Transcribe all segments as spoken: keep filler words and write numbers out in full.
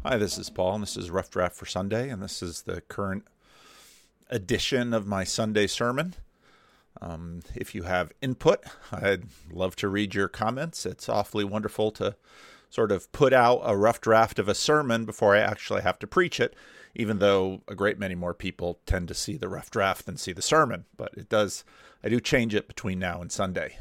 Hi, this is Paul, and this is Rough Draft for Sunday, and this is the current edition of my Sunday sermon. Um, if you have input, I'd love to read your comments. It's awfully wonderful to sort of put out a rough draft of a sermon before I actually have to preach it, even though a great many more people tend to see the rough draft than see the sermon. But it does, I do change it between now and Sunday.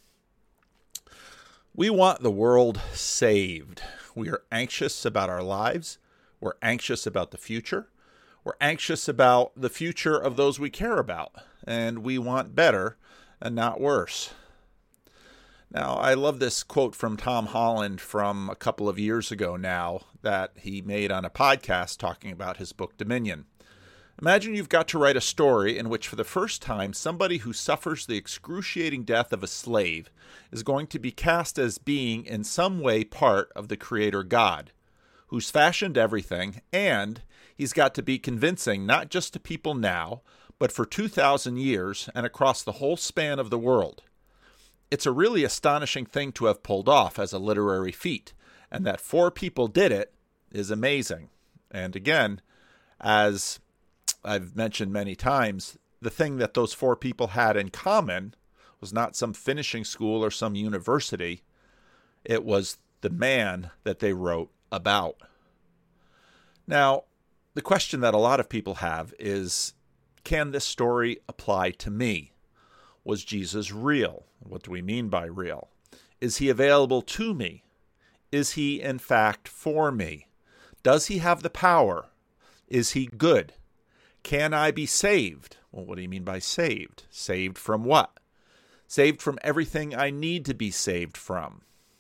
We want the world saved. We are anxious about our lives. We're anxious about the future. We're anxious about the future of those we care about. And we want better and not worse. Now, I love this quote from Tom Holland from a couple of years ago now that he made on a podcast talking about his book Dominion. Imagine you've got to write a story in which for the first time somebody who suffers the excruciating death of a slave is going to be cast as being in some way part of the Creator God, who's fashioned everything, and he's got to be convincing not just to people now, but for two thousand years and across the whole span of the world. It's a really astonishing thing to have pulled off as a literary feat, and that four people did it is amazing. And again, as I've mentioned many times, the thing that those four people had in common was not some finishing school or some university. It was the man that they wrote about. Now, the question that a lot of people have is, can this story apply to me? Was Jesus real? What do we mean by real? Is he available to me? Is he, in fact, for me? Does he have the power? Is he good? Can I be saved? Well, what do you mean by saved? Saved from what? Saved from everything I need to be saved from.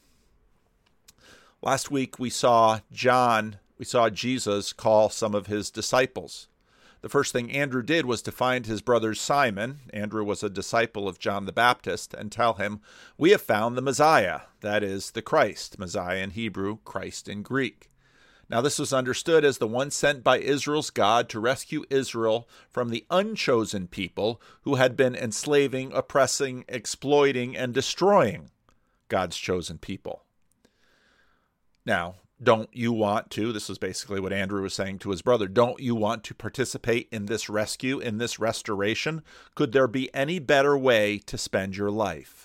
Last week we saw John, we saw Jesus call some of his disciples. The first thing Andrew did was to find his brother Simon. Andrew was a disciple of John the Baptist, and tell him, "We have found the Messiah," that is, the Christ. Messiah in Hebrew, Christ in Greek. Now, this was understood as the one sent by Israel's God to rescue Israel from the unchosen people who had been enslaving, oppressing, exploiting, and destroying God's chosen people. Now, don't you want to, this is basically what Andrew was saying to his brother, don't you want to participate in this rescue, in this restoration? Could there be any better way to spend your life?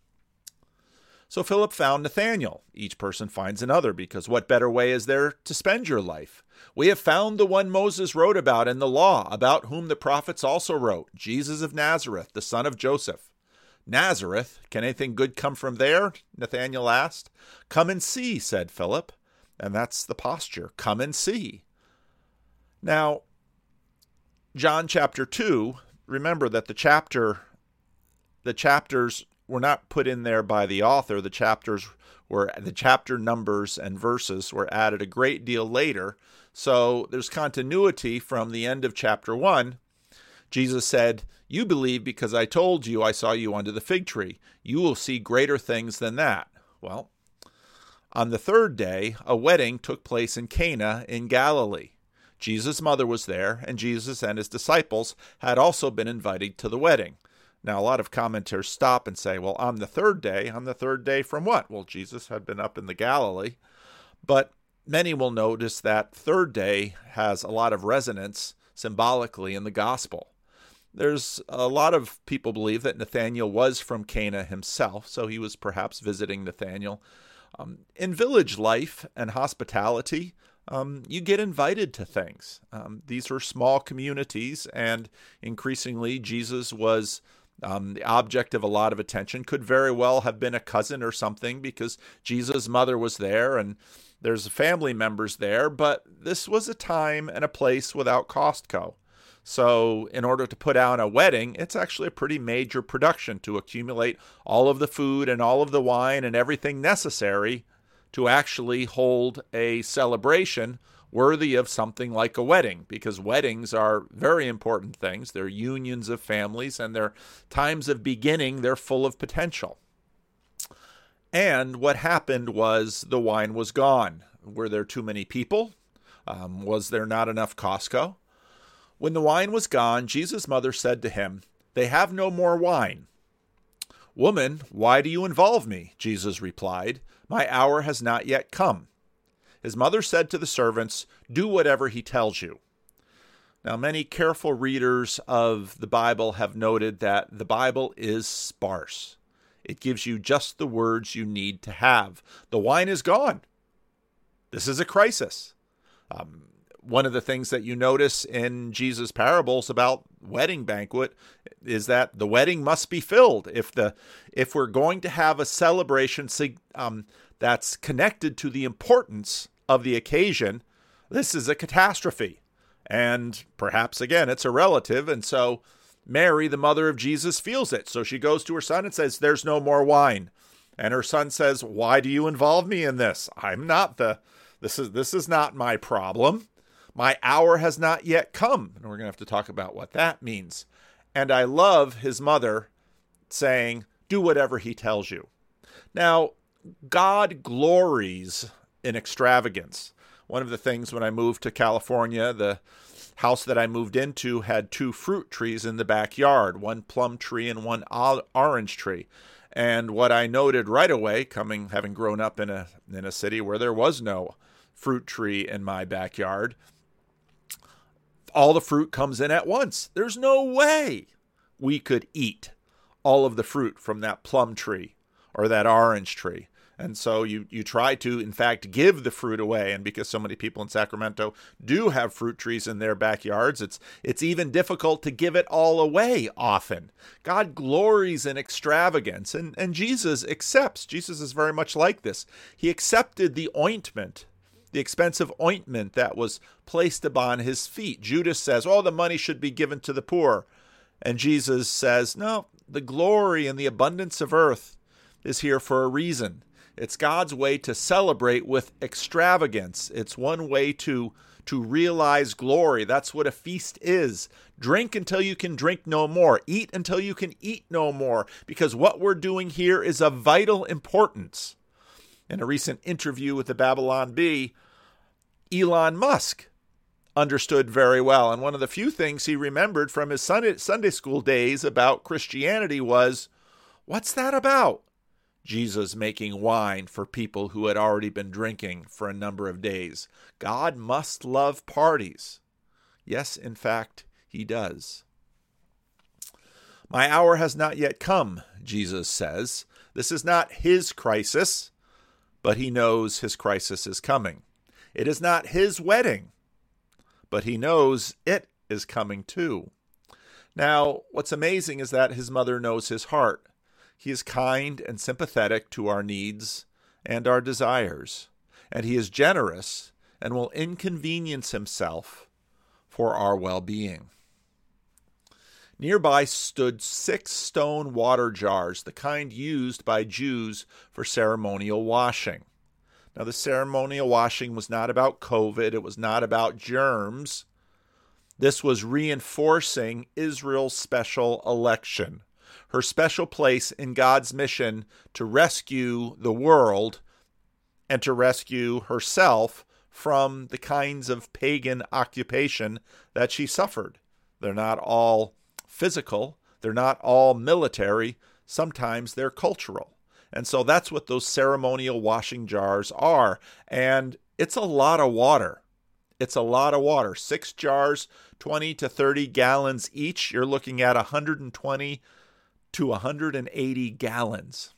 So Philip found Nathanael. Each person finds another, because what better way is there to spend your life? We have found the one Moses wrote about in the law, about whom the prophets also wrote, Jesus of Nazareth, the son of Joseph. Nazareth? Can anything good come from there? Nathanael asked. Come and see, said Philip. And that's the posture. Come and see. Now, John chapter two, remember that the chapter, the chapters were not put in there by the author. The chapters were, the chapter numbers and verses were added a great deal later. So there's continuity from the end of chapter one. Jesus said, "You believe because I told you I saw you under the fig tree. You will see greater things than that." Well, on the third day, a wedding took place in Cana in Galilee. Jesus' mother was there, and Jesus and his disciples had also been invited to the wedding. Now, a lot of commenters stop and say, well, on the third day, on the third day from what? Well, Jesus had been up in the Galilee. But many will notice that third day has a lot of resonance symbolically in the gospel. There's a lot of people believe that Nathanael was from Cana himself, so he was perhaps visiting Nathanael. Um, in village life and hospitality, um, you get invited to things. Um, these were small communities, and increasingly Jesus was Um, the object of a lot of attention. Could very well have been a cousin or something, because Jesus' mother was there and there's family members there, but this was a time and a place without Costco. So in order to put on a wedding, it's actually a pretty major production to accumulate all of the food and all of the wine and everything necessary to actually hold a celebration worthy of something like a wedding, because weddings are very important things. They're unions of families, and they're times of beginning. They're full of potential. And what happened was the wine was gone. Were there too many people? Um, was there not enough Costco? When the wine was gone, Jesus' mother said to him, "They have no more wine." "Woman, why do you involve me?" Jesus replied, "My hour has not yet come." His mother said to the servants, "Do whatever he tells you." Now, many careful readers of the Bible have noted that the Bible is sparse. It gives you just the words you need to have. The wine is gone. This is a crisis. Um, one of the things that you notice in Jesus' parables about wedding banquet is that the wedding must be filled. If the if we're going to have a celebration um, that's connected to the importance of the occasion, this is a catastrophe. And perhaps, again, it's a relative. And so Mary, the mother of Jesus, feels it. So she goes to her son and says, "There's no more wine." And her son says, "Why do you involve me in this? I'm not the, this is, this is not my problem. My hour has not yet come." And we're going to have to talk about what that means. And I love his mother saying, "Do whatever he tells you." Now, God glories in extravagance. One of the things when I moved to California, the house that I moved into had two fruit trees in the backyard, one plum tree and one orange tree. And what I noted right away, coming having grown up in a in a city where there was no fruit tree in my backyard, all the fruit comes in at once. There's no way we could eat all of the fruit from that plum tree or that orange tree. And so you, you try to, in fact, give the fruit away. And because so many people in Sacramento do have fruit trees in their backyards, it's it's even difficult to give it all away often. God glories in extravagance, and, and Jesus accepts. Jesus is very much like this. He accepted the ointment, the expensive ointment that was placed upon his feet. Judas says, "Oh, the money should be given to the poor." And Jesus says, "No, the glory and the abundance of earth is here for a reason." It's God's way to celebrate with extravagance. It's one way to, to realize glory. That's what a feast is. Drink until you can drink no more. Eat until you can eat no more. Because what we're doing here is of vital importance. In a recent interview with the Babylon Bee, Elon Musk understood very well. And one of the few things he remembered from his Sunday, Sunday school days about Christianity was, what's that about? Jesus making wine for people who had already been drinking for a number of days. God must love parties. Yes, in fact, he does. My hour has not yet come, Jesus says. This is not his crisis, but he knows his crisis is coming. It is not his wedding, but he knows it is coming too. Now, what's amazing is that his mother knows his heart. He is kind and sympathetic to our needs and our desires, and he is generous and will inconvenience himself for our well-being. Nearby stood six stone water jars, the kind used by Jews for ceremonial washing. Now, the ceremonial washing was not about COVID. It was not about germs. This was reinforcing Israel's special election, her special place in God's mission to rescue the world and to rescue herself from the kinds of pagan occupation that she suffered. They're not all physical. They're not all military. Sometimes they're cultural. And so that's what those ceremonial washing jars are. And it's a lot of water. It's a lot of water. Six jars, twenty to thirty gallons each. You're looking at one hundred twenty to one hundred eighty gallons.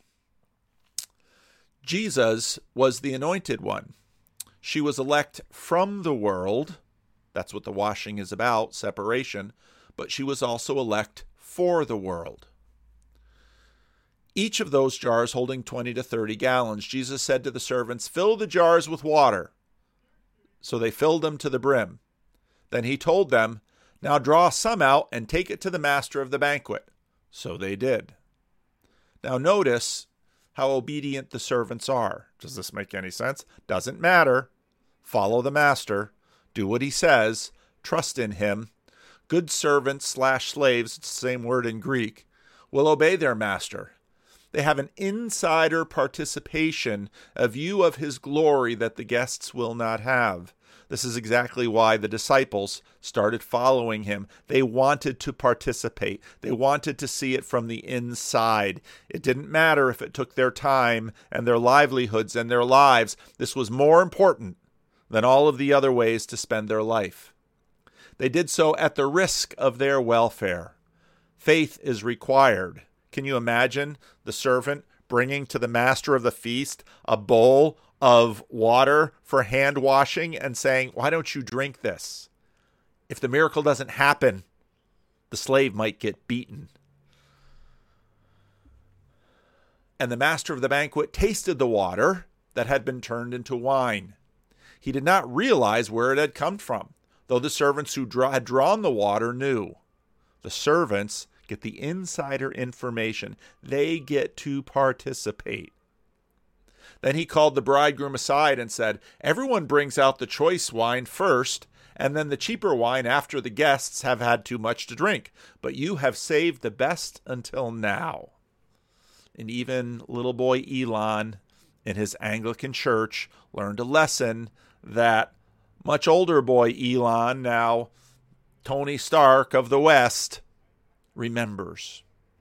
Jesus was the anointed one. She was elect from the world. That's what the washing is about, separation. But she was also elect for the world. Each of those jars holding twenty to thirty gallons, Jesus said to the servants, "Fill the jars with water." So they filled them to the brim. Then he told them, "Now draw some out and take it to the master of the banquet." So they did. Now notice how obedient the servants are. Does this make any sense? Doesn't matter. Follow the master. Do what he says. Trust in him. Good servants slash slaves, it's the same word in Greek, will obey their master. They have an insider participation, a view of his glory that the guests will not have. This is exactly why the disciples started following him. They wanted to participate. They wanted to see it from the inside. It didn't matter if it took their time and their livelihoods and their lives. This was more important than all of the other ways to spend their life. They did so at the risk of their welfare. Faith is required. Can you imagine the servant bringing to the master of the feast a bowl of water for hand washing and saying, "Why don't you drink this?" If the miracle doesn't happen, the slave might get beaten. And the master of the banquet tasted the water that had been turned into wine. He did not realize where it had come from, though the servants who draw, had drawn the water knew. The servants get the insider information. They get to participate. Then he called the bridegroom aside and said, "Everyone brings out the choice wine first, and then the cheaper wine after the guests have had too much to drink. But you have saved the best until now." And even little boy Elon in his Anglican church learned a lesson that much older boy Elon, now Tony Stark of the West, remembers.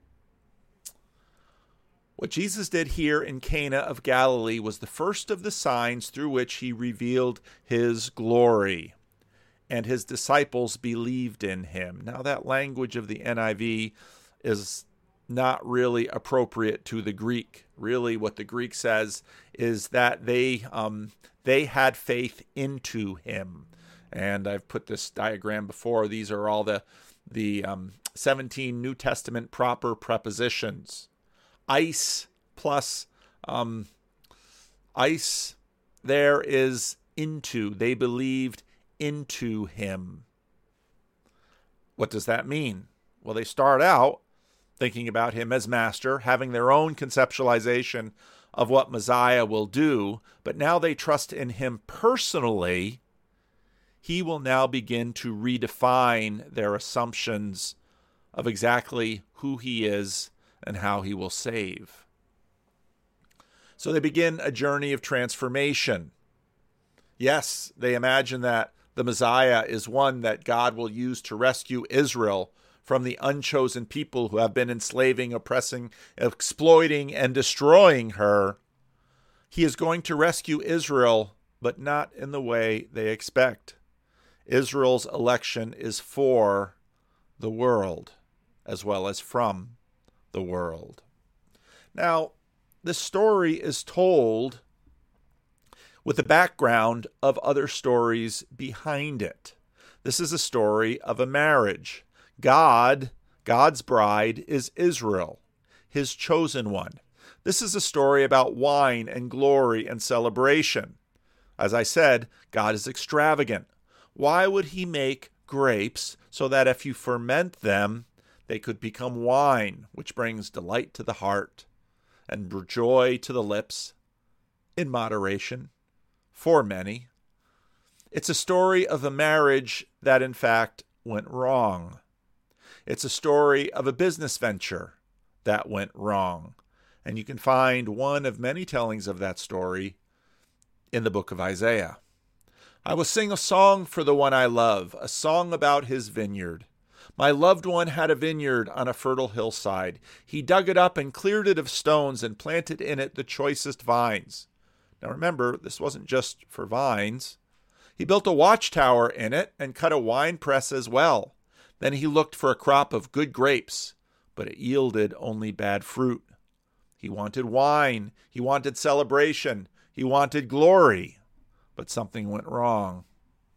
What Jesus did here in Cana of Galilee was the first of the signs through which he revealed his glory, and his disciples believed in him. Now, that language of the N I V is not really appropriate to the Greek. Really, what the Greek says is that they um, they had faith into him. And I've put this diagram before. These are all the the um, seventeen New Testament proper prepositions. Ice plus um, ice there is into. They believed into him. What does that mean? Well, they start out thinking about him as master, having their own conceptualization of what Messiah will do, but now they trust in him personally. He will now begin to redefine their assumptions of exactly who he is and how he will save. So they begin a journey of transformation. Yes, they imagine that the Messiah is one that God will use to rescue Israel from the unchosen people who have been enslaving, oppressing, exploiting, and destroying her. He is going to rescue Israel, but not in the way they expect. Israel's election is for the world, as well as from the world. Now, the story is told with the background of other stories behind it. This is a story of a marriage. God, God's bride, is Israel, his chosen one. This is a story about wine and glory and celebration. As I said, God is extravagant. Why would he make grapes so that if you ferment them, they could become wine, which brings delight to the heart and joy to the lips, in moderation, for many? It's a story of a marriage that, in fact, went wrong. It's a story of a business venture that went wrong. And you can find one of many tellings of that story in the book of Isaiah. I will sing a song for the one I love, a song about his vineyard. My loved one had a vineyard on a fertile hillside. He dug it up and cleared it of stones and planted in it the choicest vines. Now remember, this wasn't just for vines. He built a watchtower in it and cut a wine press as well. Then he looked for a crop of good grapes, but it yielded only bad fruit. He wanted wine. He wanted celebration. He wanted glory. But something went wrong.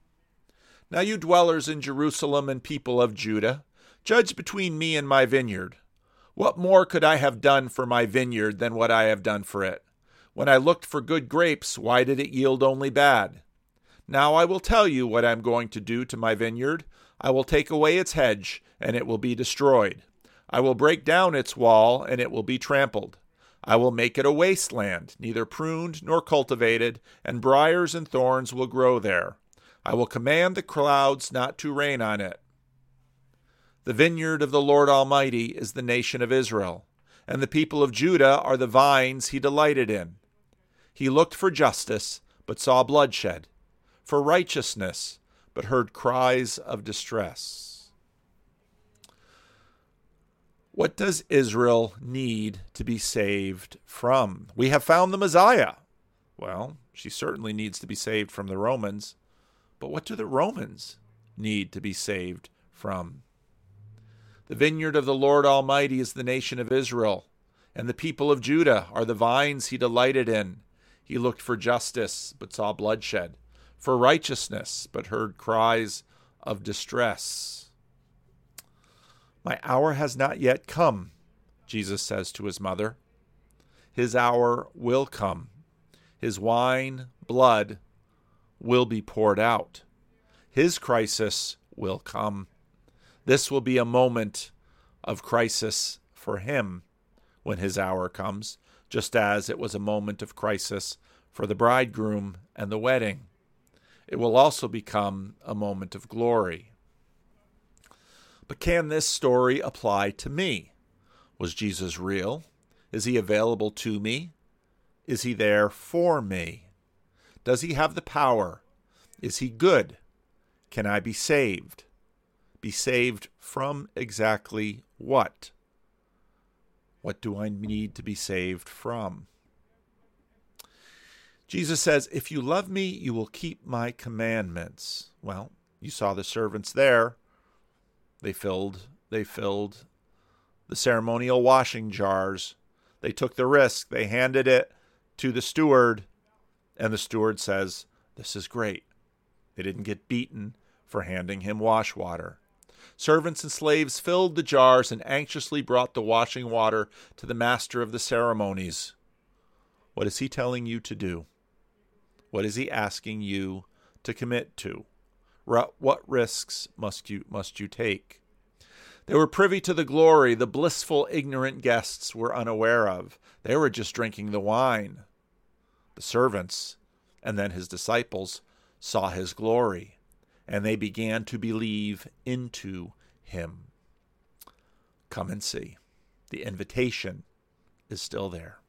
Now you dwellers in Jerusalem and people of Judah, judge between me and my vineyard. What more could I have done for my vineyard than what I have done for it? When I looked for good grapes, why did it yield only bad? Now I will tell you what I am going to do to my vineyard. I will take away its hedge, and it will be destroyed. I will break down its wall, and it will be trampled. I will make it a wasteland, neither pruned nor cultivated, and briars and thorns will grow there. I will command the clouds not to rain on it. The vineyard of the Lord Almighty is the nation of Israel, and the people of Judah are the vines he delighted in. He looked for justice, but saw bloodshed, for righteousness, but heard cries of distress. What does Israel need to be saved from? We have found the Messiah. Well, she certainly needs to be saved from the Romans. But what do the Romans need to be saved from? The vineyard of the Lord Almighty is the nation of Israel, and the people of Judah are the vines he delighted in. He looked for justice, but saw bloodshed, for righteousness, but heard cries of distress. My hour has not yet come, Jesus says to his mother. His hour will come. His wine, blood, will be poured out. His crisis will come. This will be a moment of crisis for him when his hour comes, just as it was a moment of crisis for the bridegroom and the wedding. It will also become a moment of glory. But can this story apply to me? Was Jesus real? Is he available to me? Is he there for me? Does he have the power? Is he good? Can I be saved? Be saved from exactly what? What do I need to be saved from? Jesus says, if you love me, you will keep my commandments. Well, you saw the servants there. They filled, they filled the ceremonial washing jars. They took the risk. They handed it to the steward, and the steward says, this is great. They didn't get beaten for handing him wash water. Servants and slaves filled the jars and anxiously brought the washing water to the master of the ceremonies. What is he telling you to do? What is he asking you to commit to? What risks must you must you take? They were privy to the glory the blissful, ignorant guests were unaware of. They were just drinking the wine. The servants, and then his disciples, saw his glory, and they began to believe into him. Come and see. The invitation is still there.